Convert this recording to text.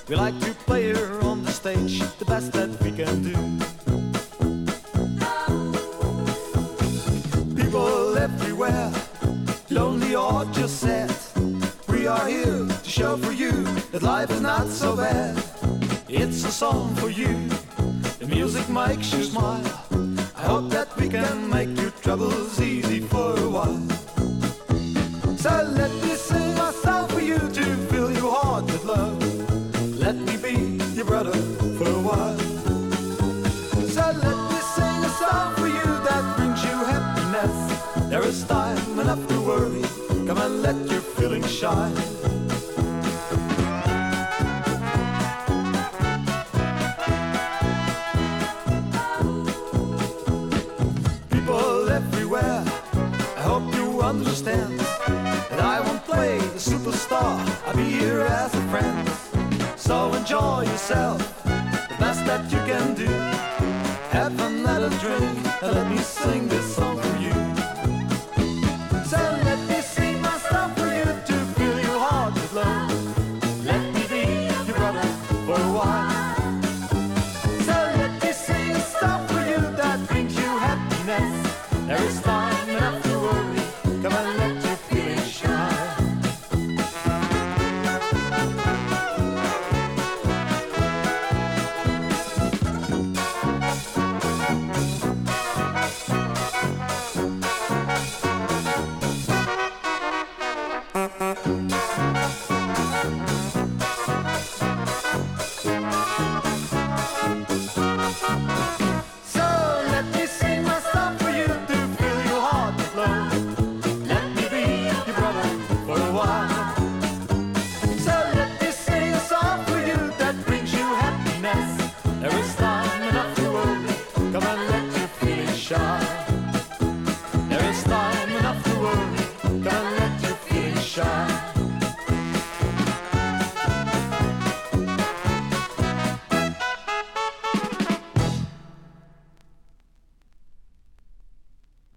We like to play here on the stage the best that we can do. People everywhere, lonely or just sad, we are here to show for you that life is not so bad. It's a song for you, the music makes you smile. I hope that we can make your troubles easy for a while. So let me sing a song for you to fill your heart with love. Let me be your brother for a while. So let me sing a song for you that brings you happiness. There is time enough to worry, come and let your feelings shine. People everywhere, I hope you understand that I won't play the superstar, I'll be here as a friend. So enjoy yourself, the best that you can do. Have another drink and let me sing this song for you.